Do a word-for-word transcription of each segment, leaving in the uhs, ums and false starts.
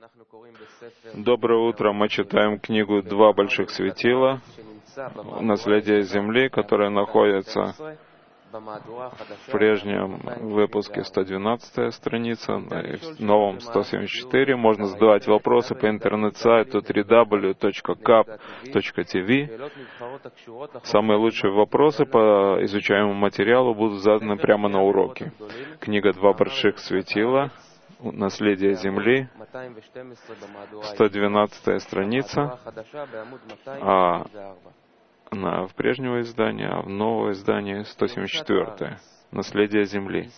Доброе утро. Мы читаем книгу «Два больших светила. Наследие Земли», которая находится в прежнем выпуске сто двенадцатая страница, в новом сто семьдесят четыре. Можно задавать вопросы по интернет-сайту дабл ю дабл ю дабл ю точка кап точка ти ви. Самые лучшие вопросы по изучаемому материалу будут заданы прямо на уроке. Книга «Два больших светила. Наследие Земли», сто двенадцатая страница, а на, в прежнего издания, а в новое издание сто семьдесят четвёртое. Наследие Земли.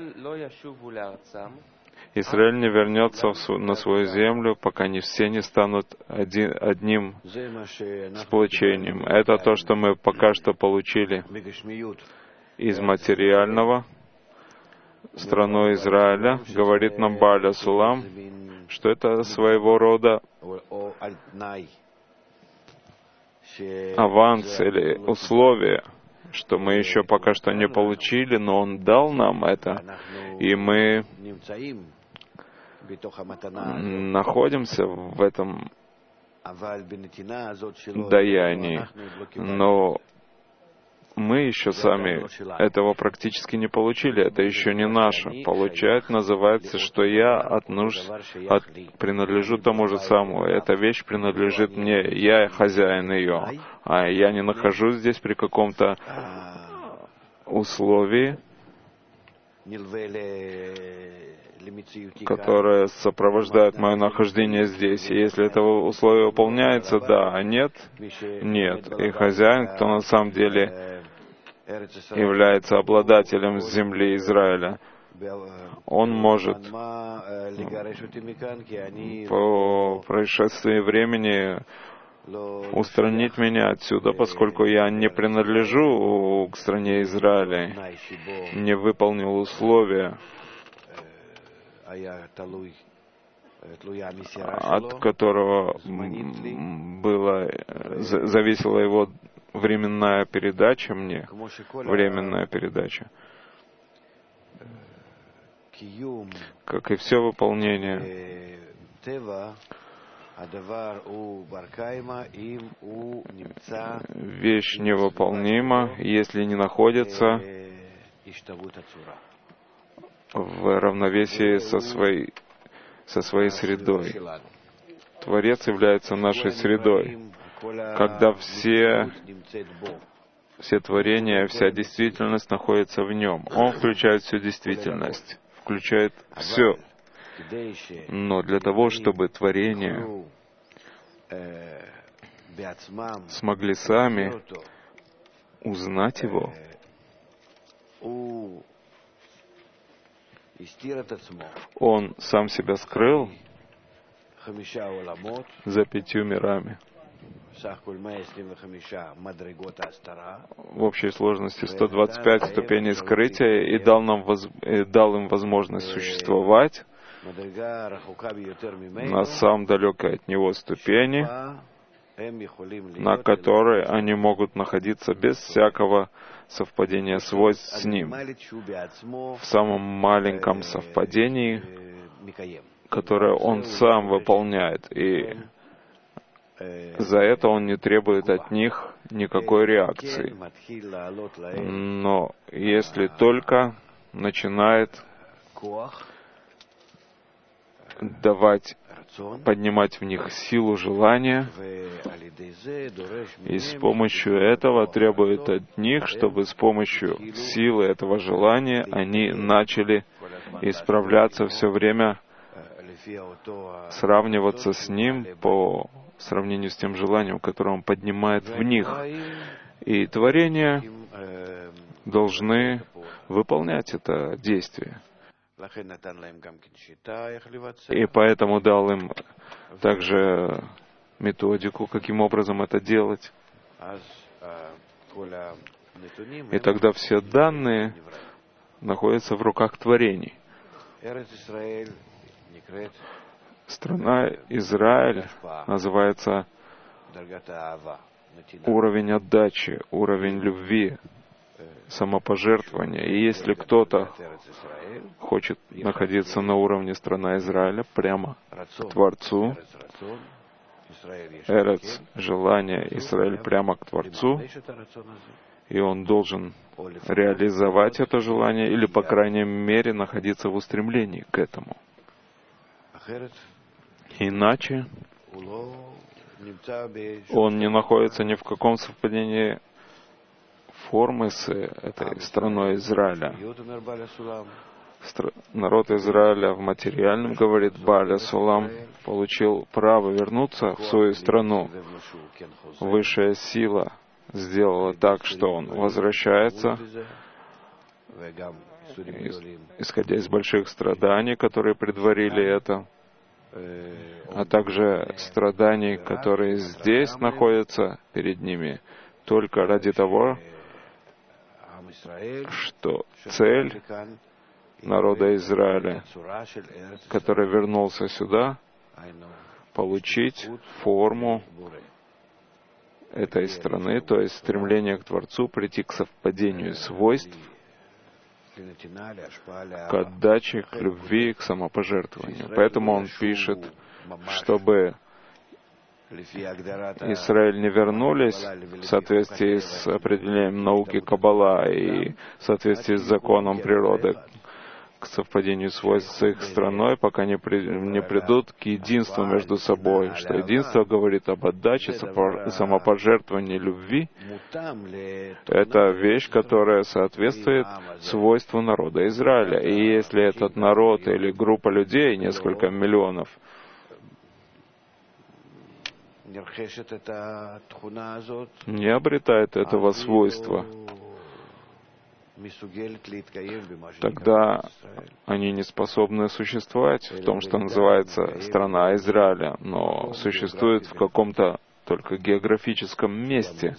Израиль не вернется в, на свою землю, пока не все не станут один, одним сплочением. Это то, что мы пока что получили из материального. Страну Израиля, говорит нам Бааля Сулам, что это своего рода аванс или условие, что мы еще пока что не получили, но Он дал нам это, и мы находимся в этом даянии, но мы еще сами этого практически не получили, это еще не наше. Получать называется, что я отношусь, от, принадлежу тому же самому. Эта вещь принадлежит мне, я хозяин ее, а я не нахожусь здесь при каком-то условии, которое сопровождает мое нахождение здесь. И если это условие выполняется, да, а нет, нет. И хозяин, кто на самом деле является обладателем земли Израиля, он может по происшествии времени устранить меня отсюда, поскольку я не принадлежу к стране Израиля, не выполнил условия, от которого было, зависела его временная передача мне, временная передача, как и все выполнение. Вещь невыполнима, если не находится в равновесии со своей, со своей средой. Творец является нашей средой. Когда все, все творения, вся действительность находится в нем. Он включает всю действительность, включает все. Но для того, чтобы творения смогли сами узнать его, он сам себя скрыл за пятью мирами. В общей сложности сто двадцать пять ступеней скрытия, и дал, нам воз... и дал им возможность существовать на самом далекой от него ступени, на которой они могут находиться без всякого совпадения свойств с ним, в самом маленьком совпадении, которое он сам выполняет, и за это он не требует от них никакой реакции. Но если только начинает давать, поднимать в них силу желания, и с помощью этого требует от них, чтобы с помощью силы этого желания они начали исправляться все время, сравниваться с ним по сравнению с тем желанием, которое он поднимает в них. И творения должны выполнять это действие. И поэтому дал им также методику, каким образом это делать. И тогда все данные находятся в руках творений. Страна Израиль называется уровень отдачи, уровень любви, самопожертвования. И если кто-то хочет находиться на уровне страна Израиля, прямо к Творцу, Эрец, желание, Израиль прямо к Творцу, и он должен реализовать это желание, или, по крайней мере, находиться в устремлении к этому. Иначе он не находится ни в каком совпадении формы с этой страной Израиля. Народ Израиля в материальном, говорит Бааля Сулам, получил право вернуться в свою страну. Высшая сила сделала так, что он возвращается, исходя из больших страданий, которые предварили это, а также страданий, которые здесь находятся перед ними, только ради того, что цель народа Израиля, который вернулся сюда, получить форму этой страны, то есть стремление к Творцу, прийти к совпадению свойств, к отдаче, к любви, к самопожертвованию. Поэтому он пишет, чтобы Израиль не вернулись в соответствии с определением науки Каббала и в соответствии с законом природы к совпадению свойств с их страной, пока не, при, не придут к единству между собой, что единство говорит об отдаче, самопожертвовании, любви. Это вещь, которая соответствует свойству народа Израиля. И если этот народ или группа людей, несколько миллионов, не обретает этого свойства, тогда они не способны существовать в том, что называется страна Израиля, но существуют в каком-то только географическом месте.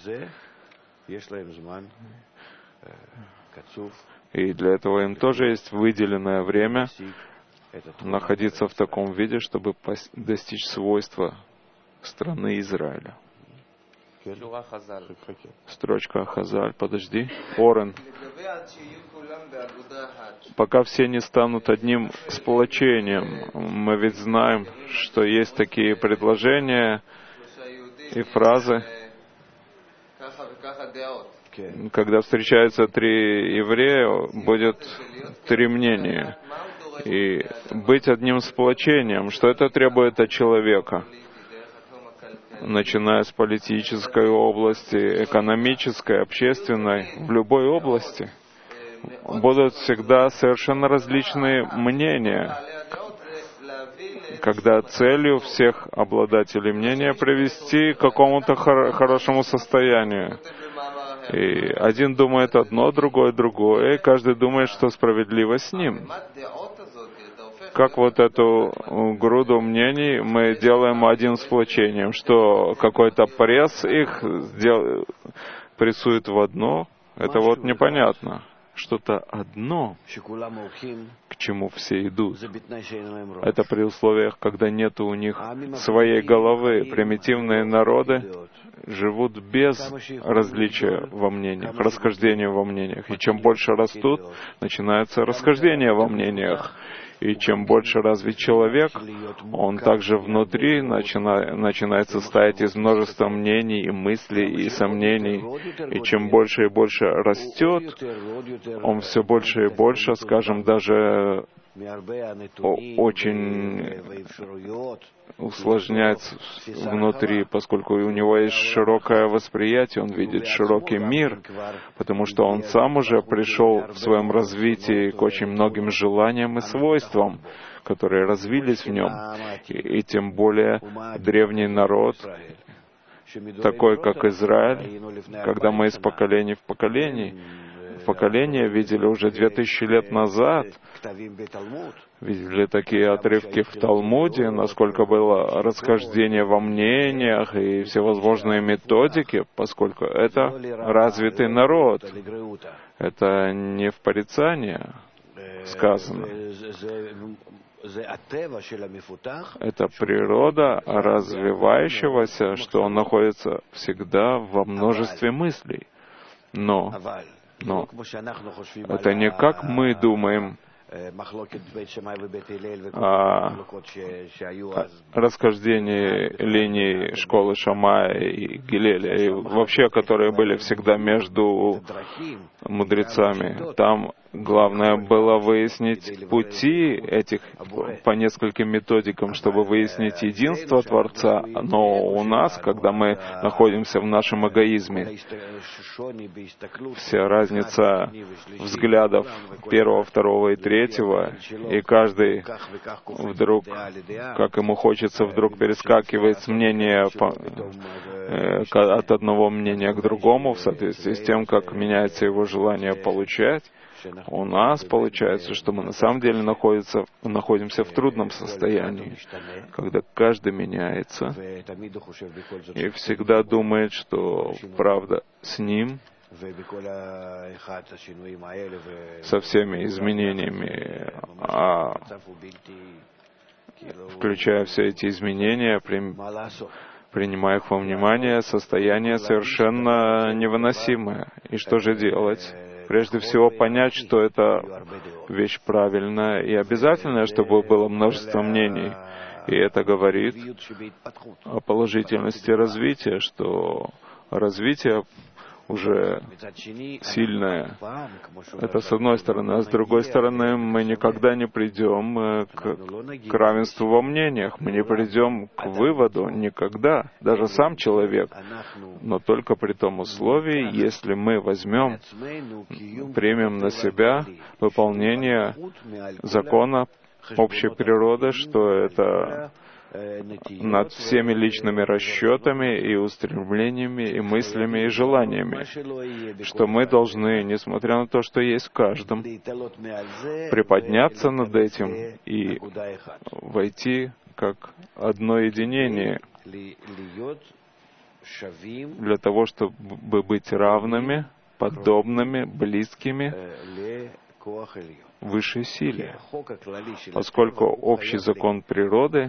И для этого им тоже есть выделенное время находиться в таком виде, чтобы достичь свойства страны Израиля. Строчка Хазаль, подожди. Орен. Пока все не станут одним сплочением. Мы ведь знаем, что есть такие предложения и фразы, когда встречаются три еврея, будет три мнения. И быть одним сплочением, что это требует от человека? Начиная с политической области, экономической, общественной, в любой области, будут всегда совершенно различные мнения, когда целью всех обладателей мнения привести к какому-то хор- хорошему состоянию. И один думает одно, другой другое, и каждый думает, что справедливо с ним. Как вот эту груду мнений мы делаем одним сплочением, что какой-то пресс их сдел... прессует в одно, это вот непонятно. Что-то одно, к чему все идут. Это при условиях, когда нет у них своей головы. Примитивные народы живут без различия во мнениях, расхождения во мнениях. И чем больше растут, начинается расхождение во мнениях. И чем больше развит человек, он также внутри начина, начинает состоять из множества мнений и мыслей и сомнений. И чем больше и больше растет, он все больше и больше, скажем, даже очень усложняется внутри, поскольку у него есть широкое восприятие, он видит широкий мир, потому что он сам уже пришел в своем развитии к очень многим желаниям и свойствам, которые развились в нем. И, и тем более древний народ, такой как Израиль, когда мы из поколения в поколение, в поколение видели уже две тысячи лет назад, видели такие отрывки в Талмуде, насколько было расхождение во мнениях и всевозможные методики, поскольку это развитый народ. Это не в порицание сказано. Это природа развивающегося, что он находится всегда во множестве мыслей. Но Но это не как мы думаем о расхождении линий школы Шамая и Гилеля, и вообще, которые были всегда между мудрецами. Там главное было выяснить пути этих по нескольким методикам, чтобы выяснить единство Творца. Но у нас, когда мы находимся в нашем эгоизме, вся разница взглядов первого, второго и третьего, и каждый вдруг, как ему хочется, вдруг перескакивает с мнения по, э, от одного мнения к другому в соответствии с тем, как меняется его желание получать. У нас получается, что мы на самом деле находится, находимся в трудном состоянии, когда каждый меняется и всегда думает, что правда с ним, со всеми изменениями, а включая все эти изменения, принимая их во внимание, состояние совершенно невыносимое. И что же делать? Прежде всего понять, что это вещь правильная и обязательная, чтобы было множество мнений. И это говорит о положительности развития, что развитие уже сильное. Это с одной стороны. А с другой стороны, мы никогда не придем к, к равенству во мнениях. Мы не придем к выводу никогда, даже сам человек. Но только при том условии, если мы возьмем, примем на себя выполнение закона общей природы, что это над всеми личными расчетами и устремлениями, и мыслями, и желаниями, что мы должны, несмотря на то, что есть в каждом, приподняться над этим и войти как одно единение для того, чтобы быть равными, подобными, близкими высшей силе, поскольку общий закон природы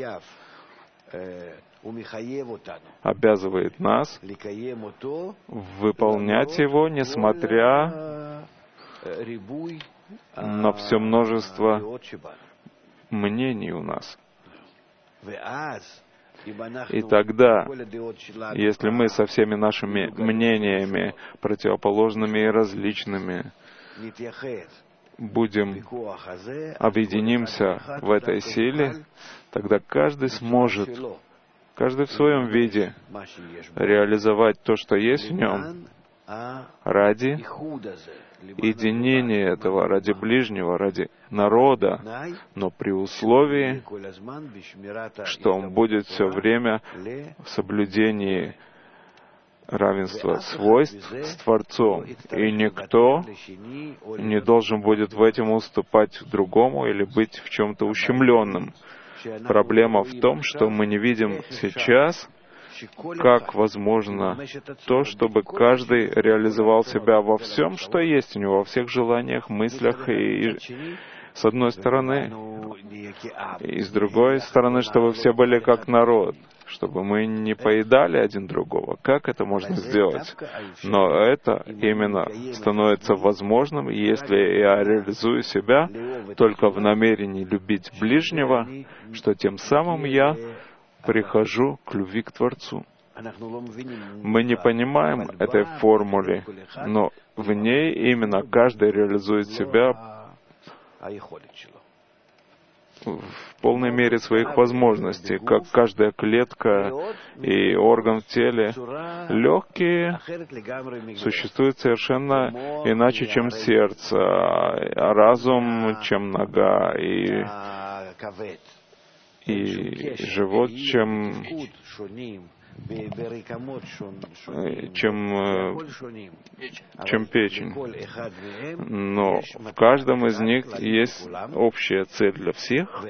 обязывает нас выполнять его, несмотря на все множество мнений у нас. И тогда, если мы со всеми нашими мнениями, противоположными и различными, будем, объединимся в этой силе, тогда каждый сможет, каждый в своем виде, реализовать то, что есть в нем, ради единения этого, ради ближнего, ради народа, но при условии, что он будет все время в соблюдении равенства свойств с Творцом, и никто не должен будет в этом уступать другому или быть в чем-то ущемленным. Проблема в том, что мы не видим сейчас, как возможно то, чтобы каждый реализовал себя во всем, что есть у него, во всех желаниях, мыслях, и, и с одной стороны, и с другой стороны, чтобы все были как народ, чтобы мы не поедали один другого. Как это можно сделать? Но это именно становится возможным, если я реализую себя только в намерении любить ближнего, что тем самым я прихожу к любви к Творцу. Мы не понимаем этой формулы, но в ней именно каждый реализует себя в полной мере своих возможностей, как каждая клетка и орган в теле. Легкие существуют совершенно иначе, чем сердце, а разум, чем нога, и, и живот, чем чем, чем печень. Но в каждом из них есть общая цель для всех,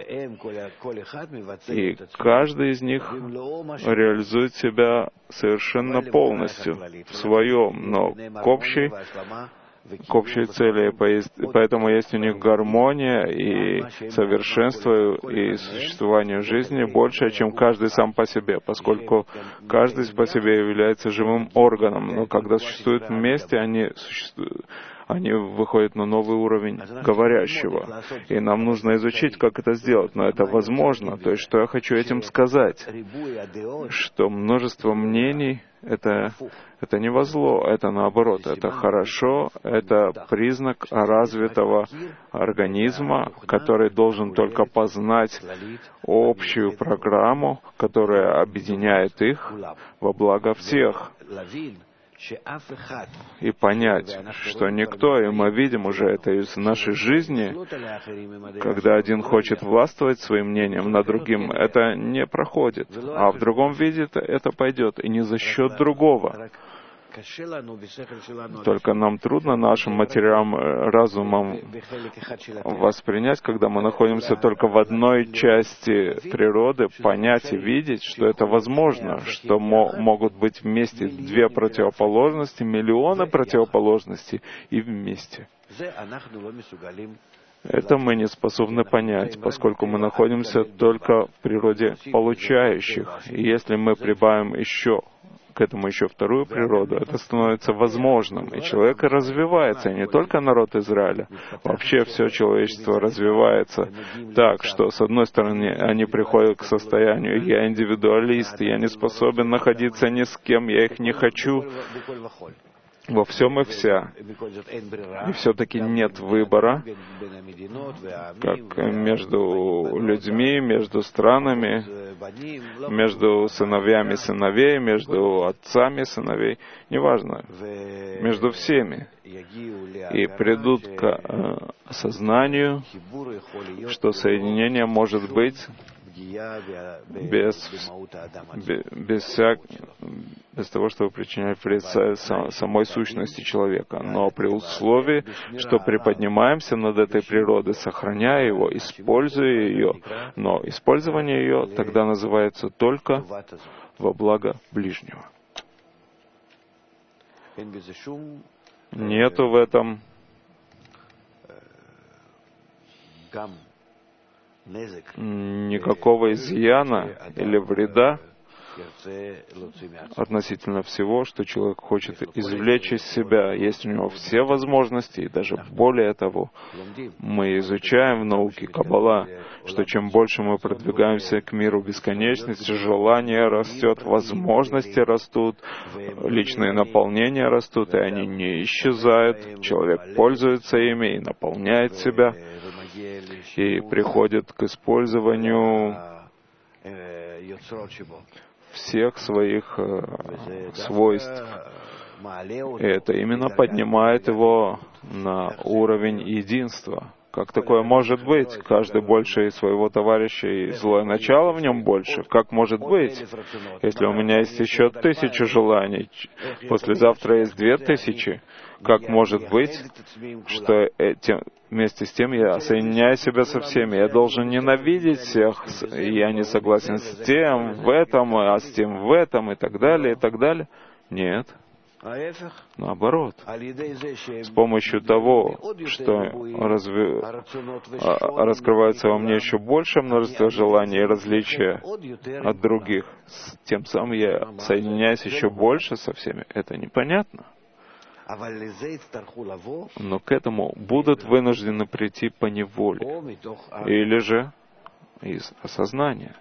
и каждый из них реализует себя совершенно полностью в своем, но к общей к общей цели, и поэтому есть у них гармония и совершенство и существование жизни больше, чем каждый сам по себе, поскольку каждый по себе является живым органом, но когда существуют вместе, они существуют, они выходят на новый уровень говорящего. И нам нужно изучить, как это сделать. Но это возможно. То есть, что я хочу этим сказать? Что множество мнений — это, это не во зло, это наоборот. Это хорошо, это признак развитого организма, который должен только познать общую программу, которая объединяет их во благо всех. И понять, что никто, и мы видим уже это из нашей жизни, когда один хочет властвовать своим мнением над другим, это не проходит, а в другом виде это пойдет, и не за счет другого. Только нам трудно нашим материальным разумом воспринять, когда мы находимся только в одной части природы, понять и видеть, что это возможно, что мо- могут быть вместе две противоположности, миллионы противоположностей и вместе. Это мы не способны понять, поскольку мы находимся только в природе получающих. И если мы прибавим еще к этому еще вторую природу, это становится возможным. И человек развивается, и не только народ Израиля. Вообще все человечество развивается так, что, с одной стороны, они приходят к состоянию «я индивидуалист, я не способен находиться ни с кем, я их не хочу». Во всем и вся. И все-таки нет выбора, как между людьми, между странами, между сыновьями сыновей, между отцами сыновей, неважно, между всеми. И придут к осознанию, что соединение может быть без, без, всяк, без того, чтобы причинять вред самой сущности человека. Но при условии, что приподнимаемся над этой природой, сохраняя его, используя ее. Но использование ее тогда называется только во благо ближнего. Нету в этом никакого изъяна или вреда относительно всего, что человек хочет извлечь из себя. Есть у него все возможности, и даже более того, мы изучаем в науке Каббала, что чем больше мы продвигаемся к миру бесконечности, желание растет, возможности растут, личные наполнения растут, и они не исчезают. Человек пользуется ими и наполняет себя, и приходит к использованию всех своих э, свойств. И это именно поднимает его на уровень единства. Как такое может быть? Каждый больше своего товарища, и злое начало в нем больше. Как может быть? Если у меня есть еще тысячу желаний, послезавтра есть две тысячи, как может быть, что этим, вместе с тем я соединяю себя со всеми? Я должен ненавидеть всех, и я не согласен с тем в этом, а с тем в этом, и так далее, и так далее. Нет. Наоборот, с помощью того, что разви... раскрывается во мне еще больше множество желаний и различия от других, тем самым я соединяюсь еще больше со всеми. Это непонятно. Но к этому будут вынуждены прийти по неволе или же из осознания.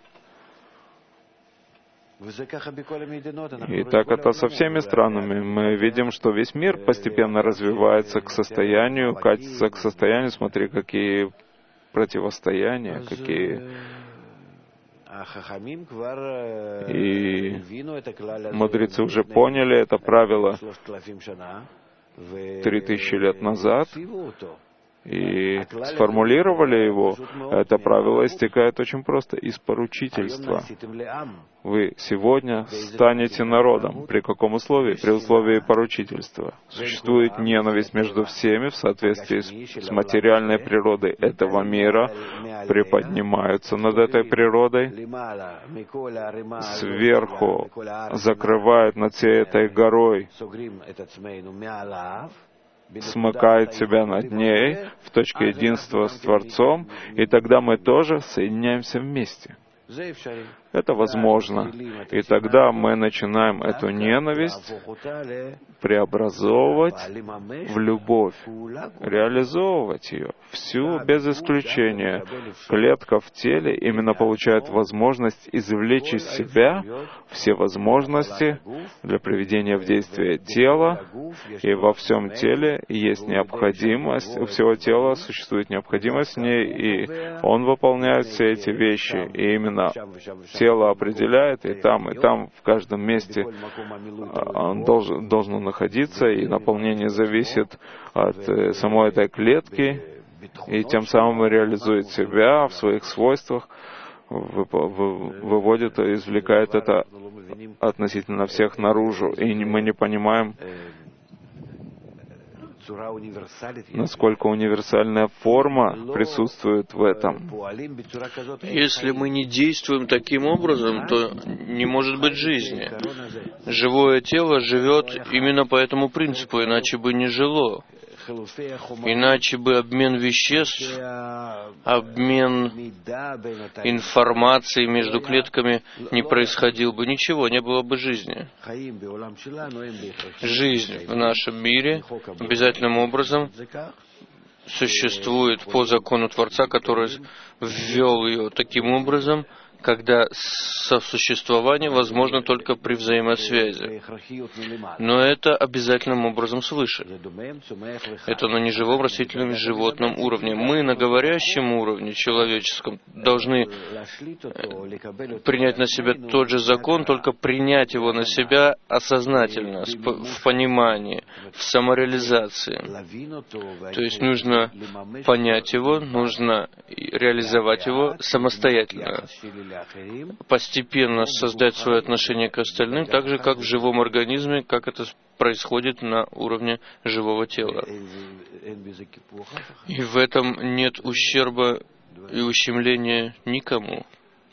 И так это со всеми странами. Мы видим, что весь мир постепенно развивается к состоянию, катится к состоянию, смотри, какие противостояния, какие... И мудрецы уже поняли это правило три тысячи лет назад и сформулировали его. Это правило истекает очень просто из поручительства. Вы сегодня станете народом. При каком условии? При условии поручительства. Существует ненависть между всеми в соответствии с, с материальной природой этого мира, приподнимаются над этой природой, сверху закрывают над всей этой горой смыкает себя над ней в точке единства с Творцом, и тогда мы тоже соединяемся вместе. Это возможно. И тогда мы начинаем эту ненависть преобразовывать в любовь, реализовывать ее всю без исключения. Клетка в теле именно получает возможность извлечь из себя все возможности для приведения в действие тела, и во всем теле есть необходимость, у всего тела существует необходимость в ней, и он выполняет все эти вещи, и именно тело определяет, и там, и там, в каждом месте он должен, должен находиться, и наполнение зависит от самой этой клетки, и тем самым реализует себя в своих свойствах, выводит, извлекает это относительно всех наружу, и мы не понимаем, насколько универсальная форма присутствует в этом. Если мы не действуем таким образом, то не может быть жизни. Живое тело живет именно по этому принципу, иначе бы не жило. Иначе бы обмен веществ, обмен информацией между клетками не происходил бы, ничего, не было бы жизни. Жизнь в нашем мире обязательным образом существует по закону Творца, который ввел ее таким образом, когда сосуществование возможно только при взаимосвязи. Но это обязательным образом свыше. Это на неживом, растительном и животном уровне. Мы на говорящем уровне, человеческом, должны принять на себя тот же закон, только принять его на себя осознательно, в понимании, в самореализации. То есть нужно понять его, нужно реализовать его самостоятельно. Постепенно создать свое отношение к остальным, так же, как в живом организме, как это происходит на уровне живого тела. И в этом нет ущерба и ущемления никому.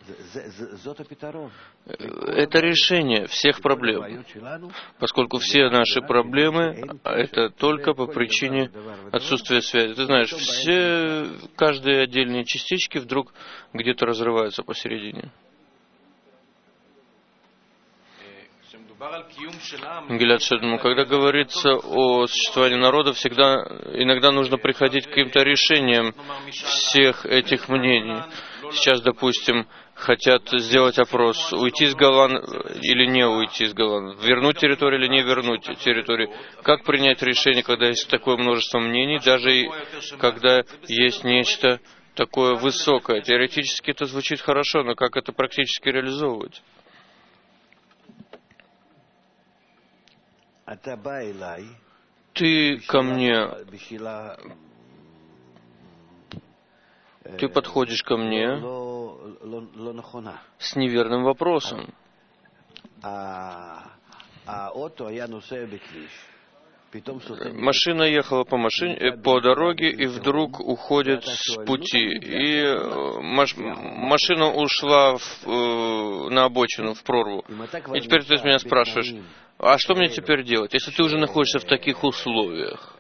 Это решение всех проблем, поскольку все наши проблемы — это только по причине отсутствия связи. Ты знаешь, все, каждые отдельные частички вдруг где-то разрываются посередине. Гилад Шадму, когда говорится о существовании народа, всегда, иногда нужно приходить к каким-то решениям всех этих мнений. Сейчас, допустим, хотят сделать опрос, уйти из Голан или не уйти из Голан, вернуть территорию или не вернуть территорию. Как принять решение, когда есть такое множество мнений, даже и когда есть нечто такое высокое? Теоретически это звучит хорошо, но как это практически реализовывать? Ты ко мне, ты подходишь ко мне с неверным вопросом. Машина ехала по, машине, по дороге и вдруг уходит с пути. И маш, машина ушла в, на обочину, в прорву. И теперь ты меня спрашиваешь, а что мне теперь делать, если ты уже находишься в таких условиях?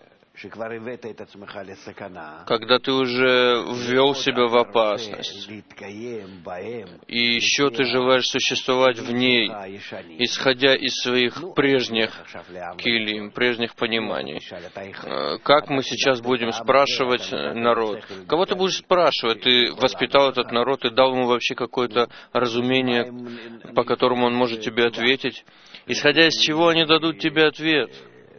Когда ты уже ввел себя в опасность, и еще ты желаешь существовать в ней, исходя из своих прежних килим, прежних пониманий. Как мы сейчас будем спрашивать народ? Кого ты будешь спрашивать? Ты воспитал этот народ и дал ему вообще какое-то разумение, по которому он может тебе ответить? Исходя из чего они дадут тебе ответ?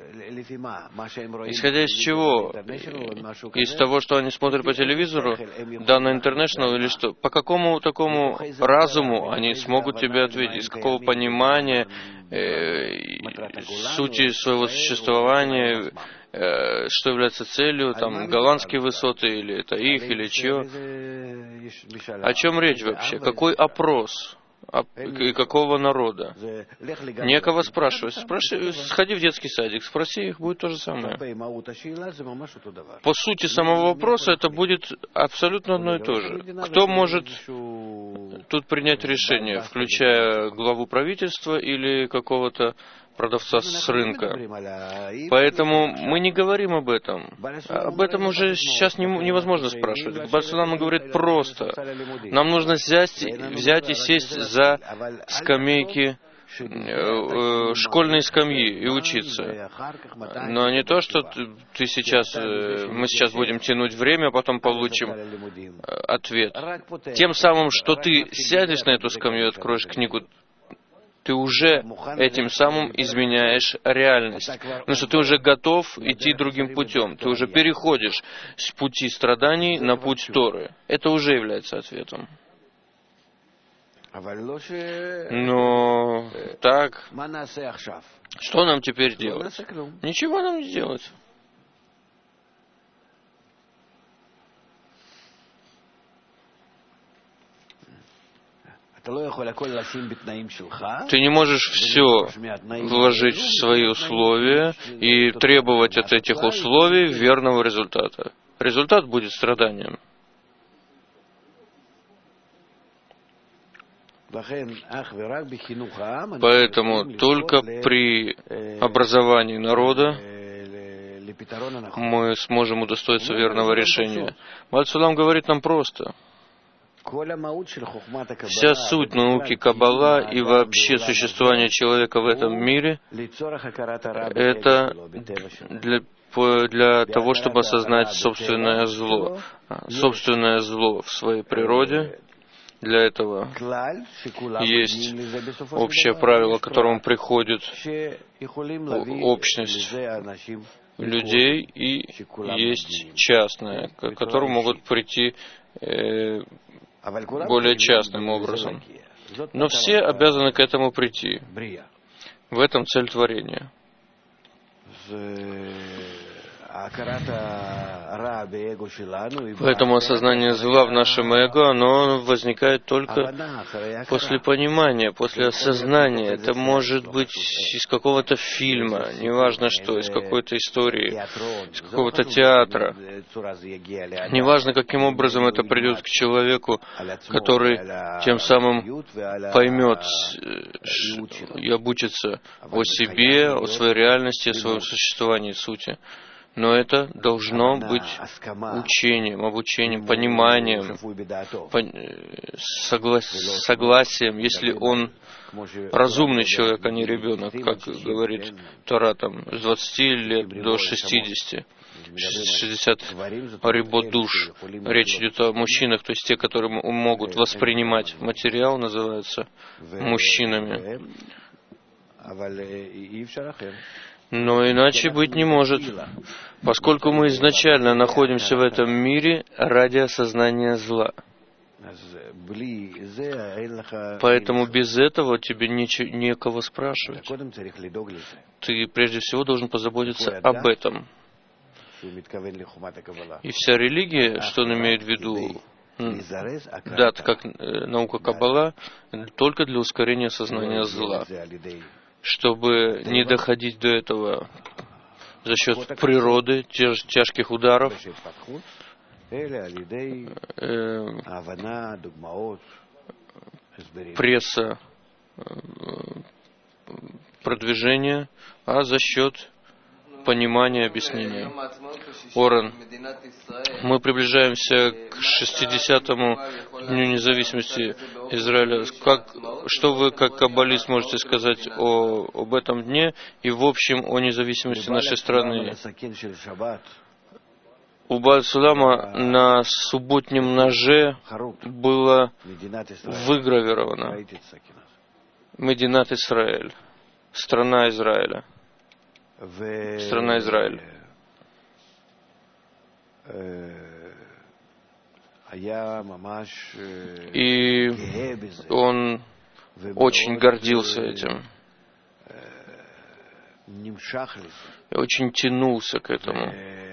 Исходя из чего? Из того, что они смотрят по телевизору, Дана Интернешнл или что? По какому такому разуму они смогут тебе ответить? Из какого понимания э, сути своего существования, э, что является целью, там, голландские высоты, или это их, или чье? О чем речь вообще? Какой опрос? И какого народа? Некого спрашивать. Спрашивай, сходи в детский садик, спроси их, будет то же самое. По сути самого вопроса это будет абсолютно одно и то же. Кто может тут принять решение, включая главу правительства или какого-то продавца с рынка. Поэтому мы не говорим об этом. Об этом уже сейчас невозможно спрашивать. Басулам говорит просто. Нам нужно взять, взять и сесть за скамейки, школьные скамьи и учиться. Но не то, что ты сейчас, мы сейчас будем тянуть время, а потом получим ответ. Тем самым, что ты сядешь на эту скамью и откроешь книгу, ты уже этим самым изменяешь реальность. Потому что ты уже готов идти другим путем. Ты уже переходишь с пути страданий на путь Торы. Это уже является ответом. Но так, что нам теперь делать? Ничего нам не делать. Ты не можешь все вложить в свои условия и требовать от этих условий верного результата. Результат будет страданием. Поэтому только при образовании народа мы сможем удостоиться верного решения. Бааль-Сулам говорит нам просто. Вся суть науки Каббала и вообще существование человека в этом мире — это для, для того, чтобы осознать собственное зло. Собственное зло в своей природе. Для этого есть общее правило, к которому приходит общность людей, и есть частное, к которому могут прийти э, более частным образом. Но все обязаны к этому прийти. В этом цель творения. Поэтому осознание зла в нашем эго, оно возникает только после понимания, после осознания. Это может быть из какого-то фильма, неважно что, из какой-то истории, из какого-то театра. Неважно, каким образом это придет к человеку, который тем самым поймет и обучится о себе, о своей реальности, о своем существовании, сути. Но это должно быть учением, обучением, пониманием, согла... согласием, если он разумный человек, а не ребенок, как говорит Тора, там, с двадцати лет до шестидесяти. шестьдесят арибот душ. Речь идет о мужчинах, то есть те, которые могут воспринимать материал, называются мужчинами. Но иначе быть не может, поскольку мы изначально находимся в этом мире ради осознания зла. Поэтому без этого тебе нече- некого спрашивать. Ты прежде всего должен позаботиться об этом. И вся религия, что он имеет в виду, дат, как наука Каббала, только для ускорения сознания зла. Чтобы не доходить до этого за счет природы, тяж, тяжких ударов, э, пресса, э, продвижения, а за счет понимания, объяснения. Орен, мы приближаемся к шестидесятому Дню независимости Израиля. Как, что вы, как каббалист, можете сказать о, об этом дне и, в общем, о независимости нашей страны? У Бааль-Сулама на субботнем ноже было выгравировано «Мединат Исраэль», страна Израиля. Страна Израиль. И он очень гордился этим. И очень тянулся к этому.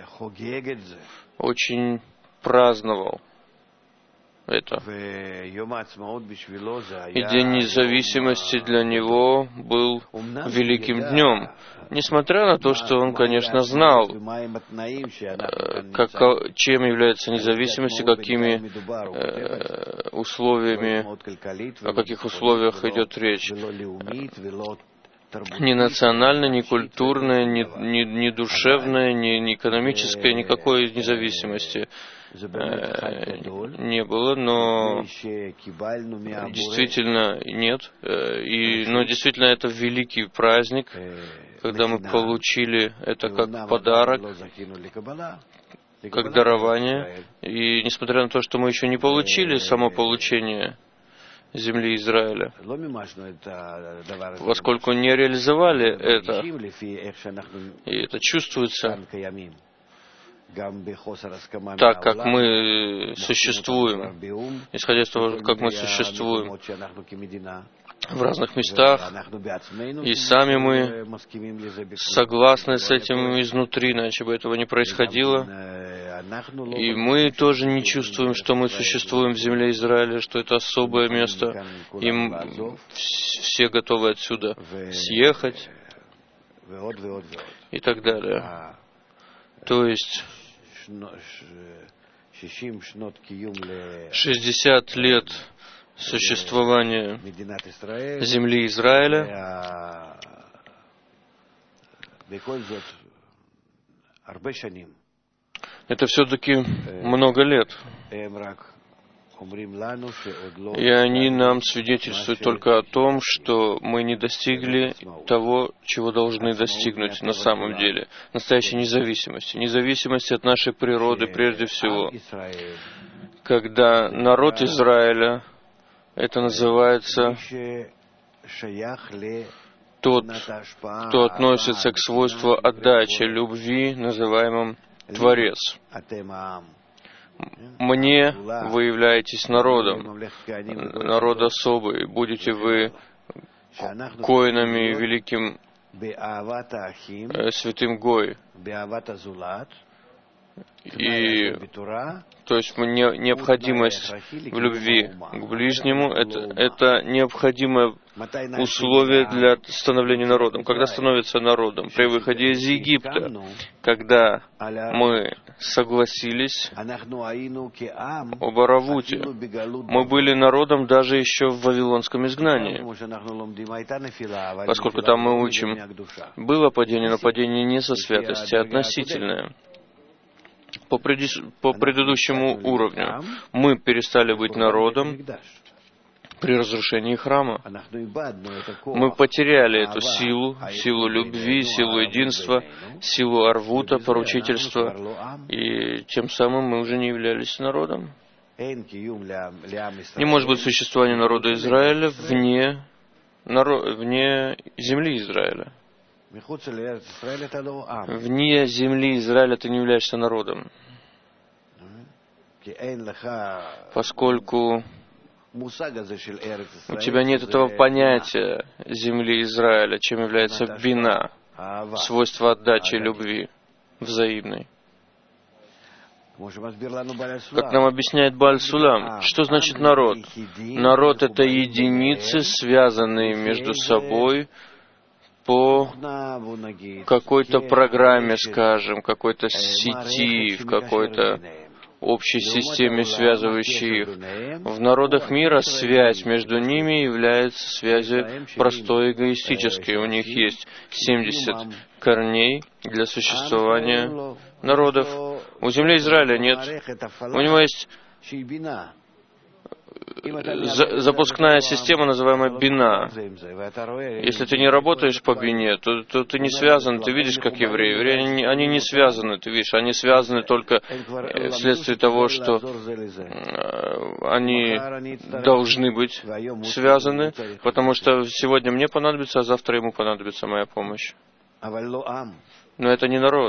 Очень праздновал это. И День независимости для него был великим днем. Несмотря на то, что он, конечно, знал, как, чем является независимость и какими э, условиями, о каких условиях идет речь. ни национальной, ни культурной, ни, ни, ни душевной, ни, ни экономической, никакой независимости не было, но действительно нет. И, но действительно это великий праздник, когда мы получили это как подарок, как дарование. И несмотря на то, что мы еще не получили само получение земли Израиля, поскольку не реализовали это, и это чувствуется, так как мы существуем, исходя из того, как мы существуем в разных местах, и сами мы согласны с этим изнутри, иначе бы этого не происходило. И мы тоже не чувствуем, что мы существуем в земле Израиля, что это особое место, и все готовы отсюда съехать и так далее. То есть шестьдесят лет существования земли Израиля, это все-таки много лет. И они нам свидетельствуют только о том, что мы не достигли того, чего должны достигнуть на самом деле. Настоящей независимости. Независимости от нашей природы прежде всего. Когда народ Израиля, это называется тот, кто относится к свойству отдачи, любви, называемым Творец. Мне вы являетесь народом, народ особый, будете вы коинами великим э, святым Гой. И, то есть не, необходимость в любви к ближнему, это, это необходимое условие для становления народом. Когда становится народом? При выходе из Египта, когда мы согласились об Аравуте, мы были народом даже еще в Вавилонском изгнании, поскольку там мы учим, было падение, но падение не со святости, а относительное. По, преди... по предыдущему уровню мы перестали быть народом при разрушении храма. Мы потеряли эту силу, силу любви, силу единства, силу арвута, поручительства, и тем самым мы уже не являлись народом. Не может быть существования народа Израиля вне, наро... вне земли Израиля. Вне земли Израиля ты не являешься народом, поскольку у тебя нет этого понятия земли Израиля, чем является бина, свойство отдачи любви взаимной. Как нам объясняет Бааль Сулам, что значит народ? Народ — это единицы, связанные между собой по какой-то программе, скажем, какой-то сети, в какой-то общей системе, связывающей их. В народах мира связь между ними является связью простой эгоистической. У них есть семьдесят корней для существования народов. У земли Израиля нет. У него есть запускная система, называемая бина. Если ты не работаешь по бине, то, то ты не связан. Ты видишь, как евреи. Евреи, они, они не связаны, ты видишь. Они связаны только вследствие того, что они должны быть связаны, потому что сегодня мне понадобится, а завтра ему понадобится моя помощь. Но это не народ.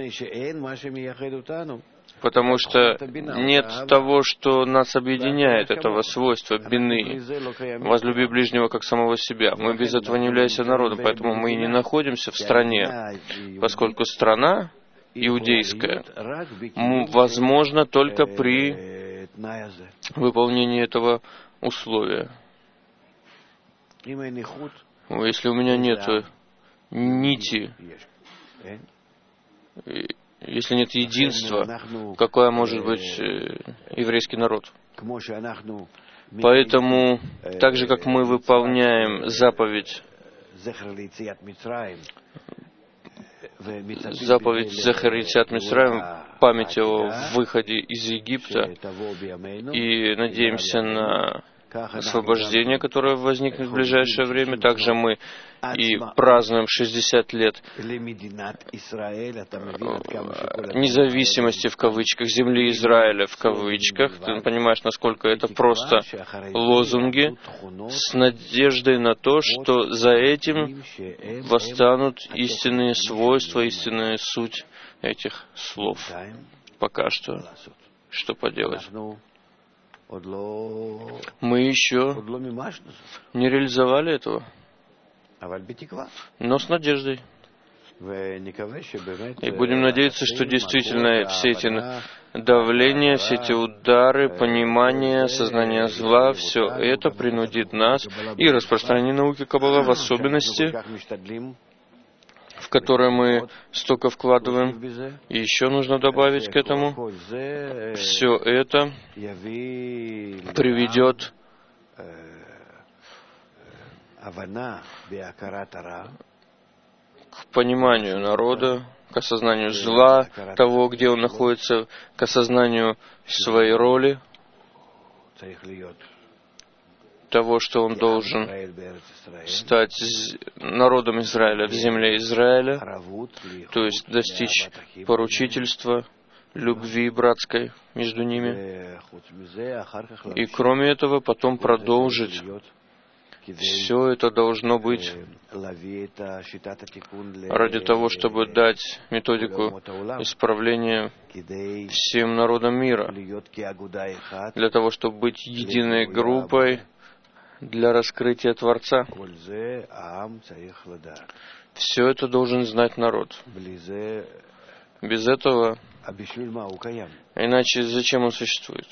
Потому что нет того, что нас объединяет, этого свойства бины. Возлюби ближнего как самого себя. Мы без этого не являемся народом, поэтому мы и не находимся в стране, поскольку страна иудейская возможна только при выполнении этого условия. Если у меня нет нити, если нет единства, какой может быть еврейский народ? Поэтому, так же, как мы выполняем заповедь заповедь Зехер Йециат Мицраим, память о выходе из Египта, и надеемся на освобождение, которое возникнет в ближайшее время. Также мы и празднуем шестьдесят лет независимости, в кавычках, земли Израиля, в кавычках. Ты понимаешь, насколько это просто лозунги с надеждой на то, что за этим восстанут истинные свойства, истинная суть этих слов. Пока что, что поделать? Мы еще не реализовали этого, но с надеждой. И будем надеяться, что действительно все эти давления, все эти удары, понимание, сознание зла, все это принудит нас и распространение науки Каббала в особенности, в которое мы столько вкладываем. И еще нужно добавить к этому, все это приведет к пониманию народа, к осознанию зла, того, где он находится, к осознанию своей роли, того, что он должен стать народом Израиля в земле Израиля, то есть достичь поручительства, любви братской между ними. И кроме этого, потом продолжить. Все это должно быть ради того, чтобы дать методику исправления всем народам мира, для того, чтобы быть единой группой для раскрытия Творца. Все это должен знать народ. Без этого, иначе зачем он существует?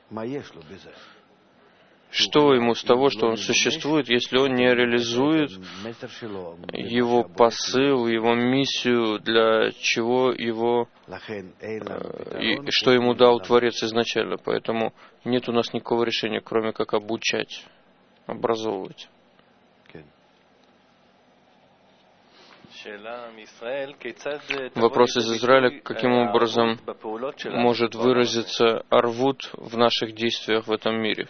Что ему с того, что он существует, если он не реализует его посыл, его миссию, для чего его, и что ему дал Творец изначально? Поэтому нет у нас никакого решения, кроме как обучать, образовывать. Вопрос из Израиля: каким образом может выразиться арвут в наших действиях в этом мире?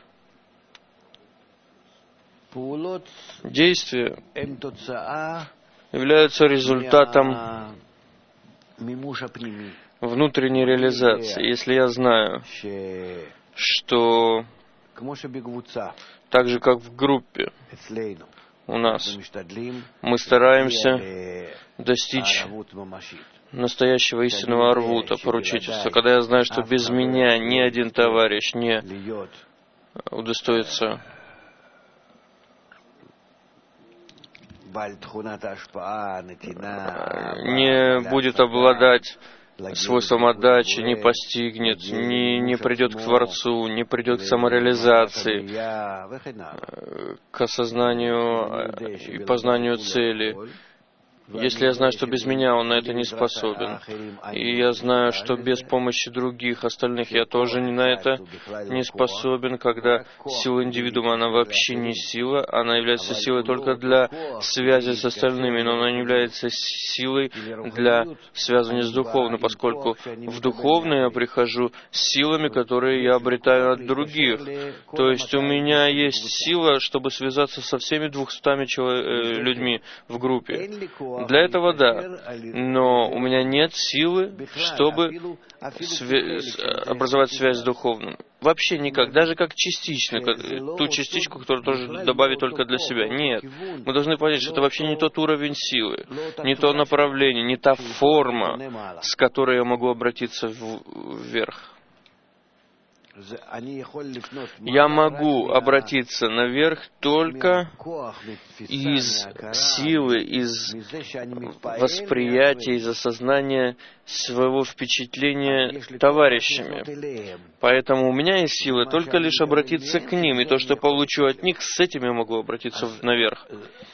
Действия являются результатом внутренней реализации. Если я знаю, что так же, как в группе у нас, мы стараемся достичь настоящего истинного арвута, поручительства, когда я знаю, что без меня ни один товарищ не удостоится не будет обладать свойством отдачи, не постигнет, не, не придет к Творцу, не придет к самореализации, к осознанию и познанию цели. Если я знаю, что без меня он на это не способен, и я знаю, что без помощи других, остальных, я тоже не на это не способен, когда сила индивидуума, она вообще не сила, она является силой только для связи с остальными, но она не является силой для связывания с духовным, поскольку в духовное я прихожу с силами, которые я обретаю от других. То есть у меня есть сила, чтобы связаться со всеми двухстами людьми в группе. Для этого да, но у меня нет силы, чтобы свя- образовать связь с духовным. Вообще никак, даже как частично, как, ту частичку, которую тоже добавить только для себя. Нет, мы должны понять, что это вообще не тот уровень силы, не то направление, не та форма, с которой я могу обратиться вверх. Я могу обратиться наверх только из силы, из восприятия, из осознания своего впечатления товарищами. Поэтому у меня есть сила только лишь обратиться к ним, и то, что получу от них, с этим я могу обратиться наверх.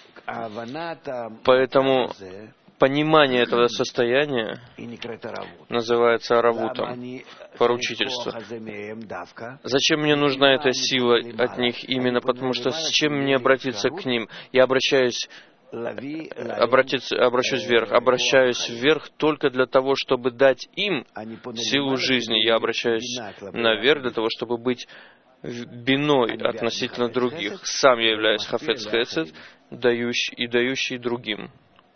Поэтому понимание этого состояния называется аравутом, поручительство. Зачем мне нужна эта сила от них именно? Потому что с чем мне обратиться к ним? Я обращаюсь обратиться, обращусь вверх. Обращаюсь вверх только для того, чтобы дать им силу жизни. Я обращаюсь наверх для того, чтобы быть биной относительно других. Сам я являюсь хафец хесед, дающий и дающий другим.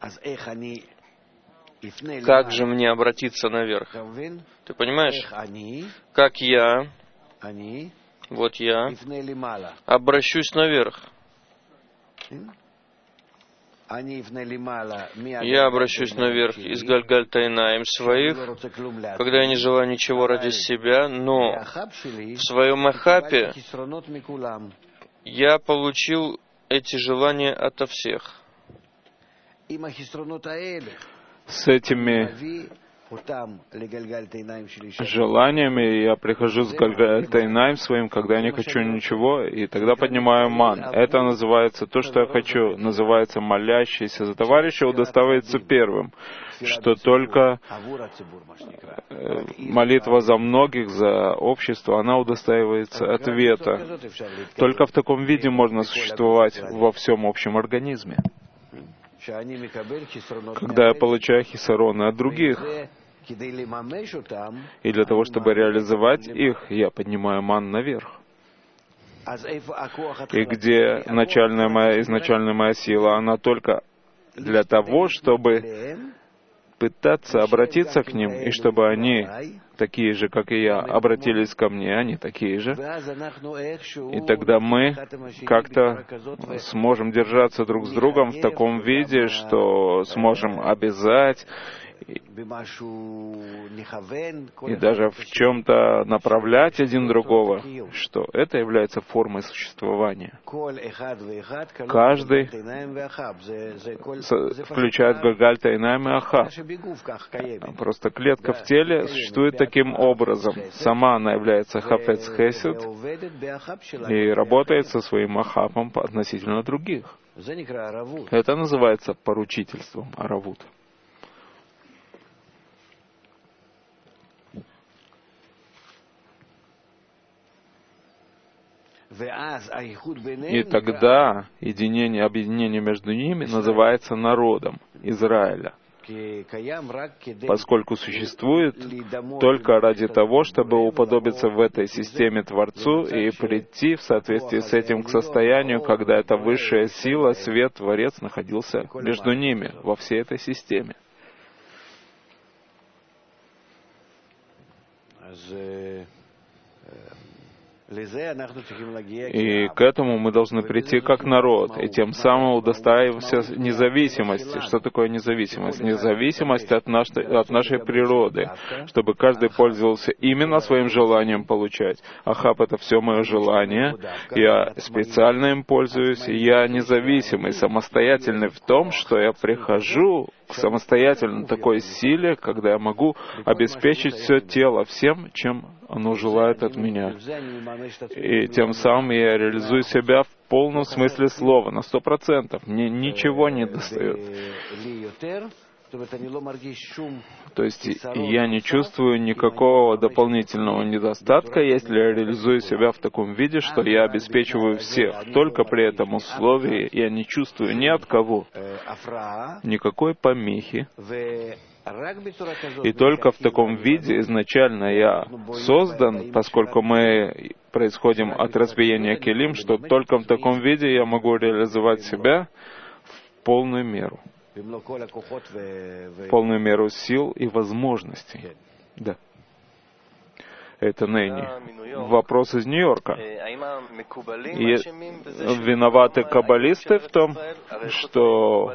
Как же мне обратиться наверх? Ты понимаешь? Как я, вот я, обращусь наверх. Я обращусь наверх из Гальгальт-Айнаим своих, когда я не желаю ничего ради себя, но в своем ахапе я получил эти желания ото всех. С этими желаниями я прихожу с Гальгальт-Айнаим своим, когда я не хочу ничего, и тогда поднимаю ман. Это называется, то, что я хочу, называется молящийся за товарища, удостаивается первым, что только молитва за многих, за общество, она удостаивается ответа. Только в таком виде можно существовать во всем общем организме. Когда я получаю хисароны от других, и для того, чтобы реализовать их, я поднимаю ман наверх. И где начальная моя, изначальная моя сила, она только для того, чтобы пытаться обратиться к ним, и чтобы они, такие же, как и я, обратились ко мне, они такие же. И тогда мы как-то сможем держаться друг с другом в таком виде, что сможем обязать, и даже в чем-то направлять один другого, что это является формой существования. Каждый включает Гальгальт-Айнаим и Ахав. Просто клетка в теле существует таким образом. Сама она является хафец хесед и работает со своим Ахавом относительно других. Это называется поручительством, аравут. И тогда единение, объединение между ними называется народом Израиля, поскольку существует только ради того, чтобы уподобиться в этой системе Творцу и прийти в соответствии с этим к состоянию, когда эта высшая сила, свет, Творец находился между ними, во всей этой системе. И к этому мы должны прийти как народ, и тем самым удостаиваемся независимости. Что такое независимость? Независимость от нашей, от нашей природы, чтобы каждый пользовался именно своим желанием получать. Ахав — это все мое желание, я специально им пользуюсь, и я независимый, самостоятельный в том, что я прихожу к самостоятельно такой силе, когда я могу обеспечить все тело всем, чем оно желает от меня. И тем самым я реализую себя в полном смысле слова, на сто процентов. Мне ничего не достает. То есть я не чувствую никакого дополнительного недостатка, если я реализую себя в таком виде, что я обеспечиваю всех. Только при этом условии я не чувствую ни от кого никакой помехи. И только в таком виде изначально я создан, поскольку мы происходим от разбиения келим, что только в таком виде я могу реализовать себя в полную меру. В полную меру сил и возможностей. Да. Это Нэнни. Вопрос из Нью-Йорка. И виноваты каббалисты в том, что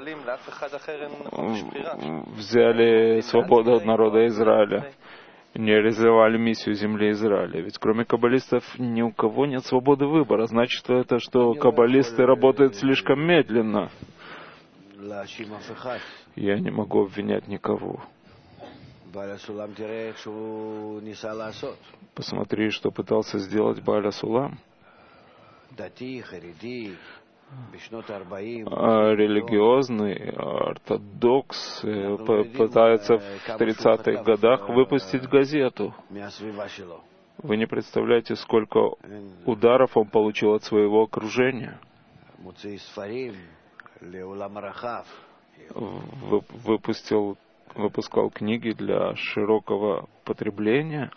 взяли свободу от народа Израиля, не реализовали миссию земли Израиля. Ведь кроме каббалистов ни у кого нет свободы выбора. Значит это, что каббалисты работают слишком медленно. Я не могу обвинять никого. Посмотри, что пытался сделать Бааля Сулам. Религиозный ортодокс пытается в тридцатых годах выпустить газету. Вы не представляете, сколько ударов он получил от своего окружения. выпустил, выпускал книги для широкого потребления.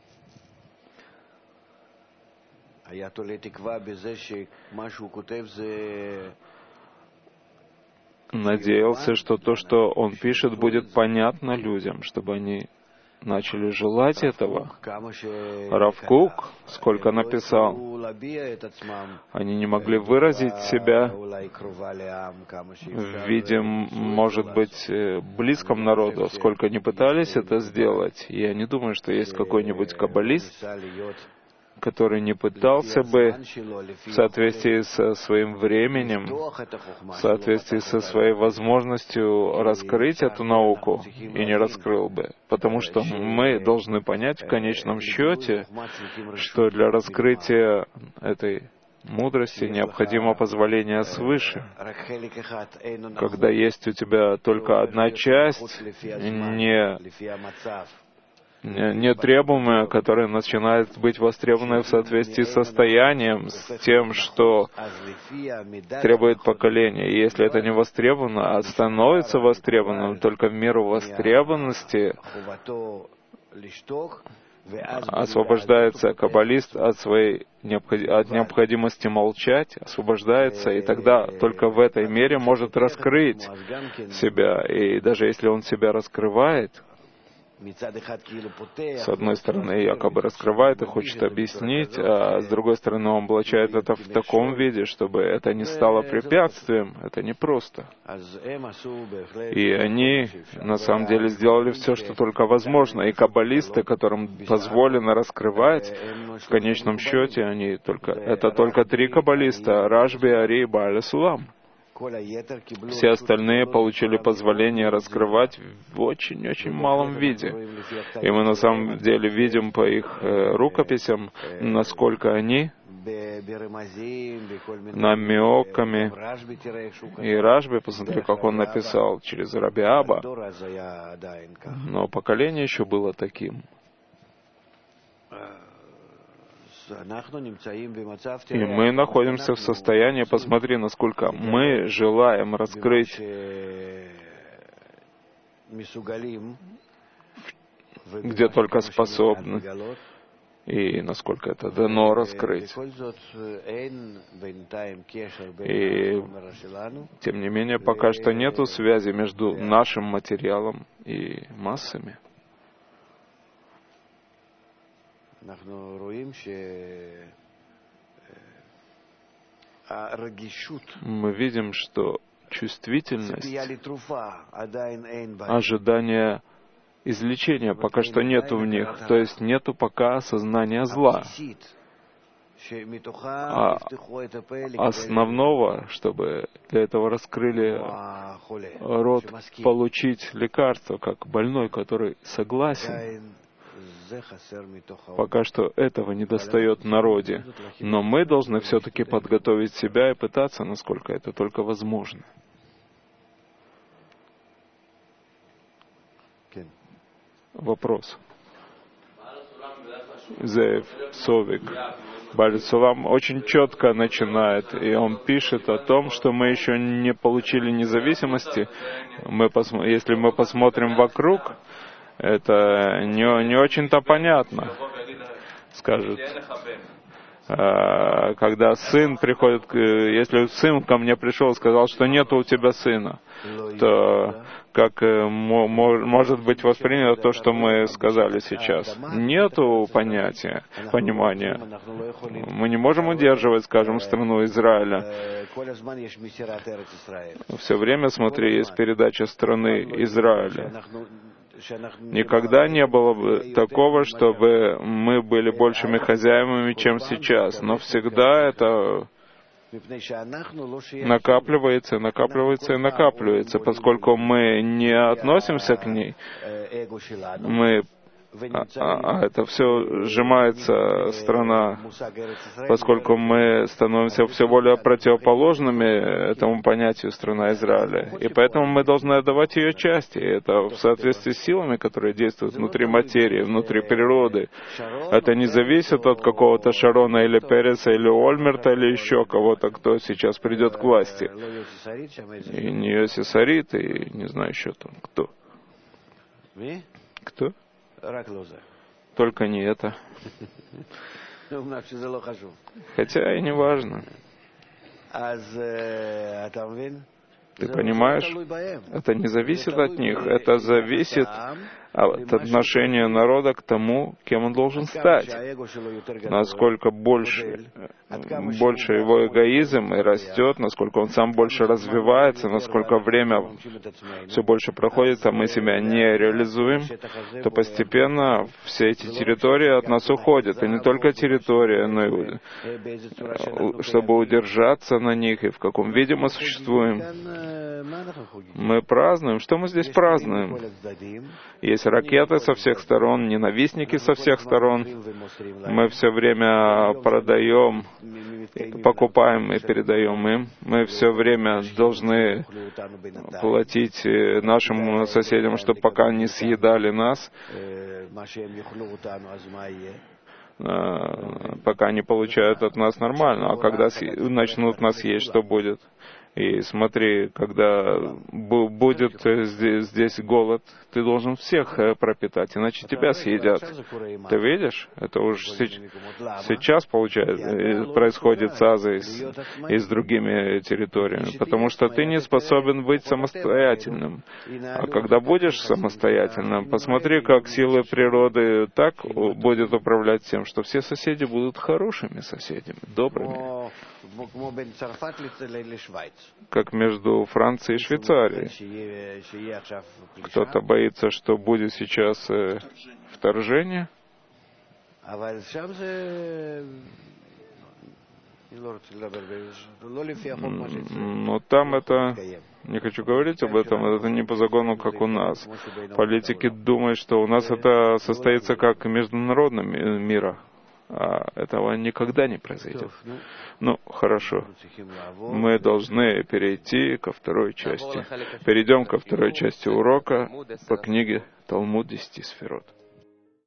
Надеялся, что то, что он пишет, будет понятно людям, чтобы они начали желать этого. Рав Кук, сколько написал, они не могли выразить себя в виде, может быть, близком народу, сколько не пытались это сделать. И я не думаю, что есть какой-нибудь каббалист, который не пытался бы в соответствии со своим временем, в соответствии со своей возможностью раскрыть эту науку, и не раскрыл бы. Потому что мы должны понять в конечном счете, что для раскрытия этой мудрости необходимо позволение свыше. Когда есть у тебя только одна часть, не не требуемое, которое начинает быть востребовано в соответствии с состоянием, с тем, что требует поколение. И если это не востребовано, а становится востребованным только в меру востребованности, освобождается каббалист от своей от необходимости молчать, освобождается, и тогда только в этой мере может раскрыть себя. И даже если он себя раскрывает, с одной стороны, якобы раскрывает и хочет объяснить, а с другой стороны, он облачает это в таком виде, чтобы это не стало препятствием. Это непросто. И они, на самом деле, сделали все, что только возможно. И каббалисты, которым позволено раскрывать, в конечном счете, они только, это только три каббалиста: Рашби, Ари и Бааль Сулам. Все остальные получили позволение раскрывать в очень-очень малом виде. И мы на самом деле видим по их э, рукописям, насколько они намеками. И Рашби, посмотри, как он написал через Раби Аба. Но поколение еще было таким. И мы находимся в состоянии, посмотри, насколько мы желаем раскрыть, где только способны, и насколько это дано раскрыть. И, тем не менее, пока что нету связи между нашим материалом и массами. Мы видим, что чувствительность, ожидание излечения пока что нету в них, то есть нету пока осознания зла. А основного, чтобы для этого раскрыли рот, получить лекарство, как больной, который согласен. Пока что этого недостает в народе. Но мы должны все-таки подготовить себя и пытаться, насколько это только возможно. Вопрос. Зеев Совик. Бааль Сулам очень четко начинает, и он пишет о том, что мы еще не получили независимости. Мы посмо... Если мы посмотрим вокруг, это не, не очень-то понятно. Скажет, когда сын приходит, если сын ко мне пришел и сказал, что нет у тебя сына, то как может быть воспринято то, что мы сказали сейчас? Нету понятия, понимания. Мы не можем удерживать, скажем, страну Израиля. Все время, смотри, есть передача страны Израиля. Никогда не было бы такого, чтобы мы были большими хозяевами, чем сейчас. Но всегда это накапливается, накапливается и накапливается, поскольку мы не относимся к ней. Мы А, а, а это все сжимается страна, поскольку мы становимся все более противоположными этому понятию страна Израиля. И поэтому мы должны отдавать ее части. Это в соответствии с силами, которые действуют внутри материи, внутри природы. Это не зависит от какого-то Шарона или Переса, или Ольмерта, или еще кого-то, кто сейчас придет к власти. И не Йоси Сарит, и не знаю еще там кто. Кто? Только не это. Хотя и не важно. Ты понимаешь? Это не зависит от них. Это зависит от отношения народа к тому, кем он должен стать. Насколько больше, больше его эгоизм и растет, насколько он сам больше развивается, насколько время все больше проходит, а мы себя не реализуем, то постепенно все эти территории от нас уходят. И не только территория, но и чтобы удержаться на них, и в каком виде мы существуем. Мы празднуем. Что мы здесь празднуем? Есть ракеты со всех сторон, ненавистники со всех сторон. Мы все время продаем, покупаем и передаем им. Мы все время должны платить нашим соседям, чтобы пока не съедали нас, пока не получают от нас нормально. А когда начнут нас есть, что будет? И смотри, когда будет здесь, здесь голод, ты должен всех пропитать, иначе тебя съедят. Ты видишь? Это уже сейчас получается, происходит с Азией и с другими территориями, потому что ты не способен быть самостоятельным. А когда будешь самостоятельным, посмотри, как силы природы так будет управлять тем, что все соседи будут хорошими соседями, добрыми. Как между Францией и Швейцарией. Кто-то боится, что будет сейчас э, вторжение. Но там это... Не хочу говорить об этом, это не по закону, как у нас. Политики думают, что у нас это состоится как международным миром. А этого никогда не произойдет. Ну, хорошо. Мы должны перейти ко второй части. Перейдем ко второй части урока по книге Талмуд десяти сферот.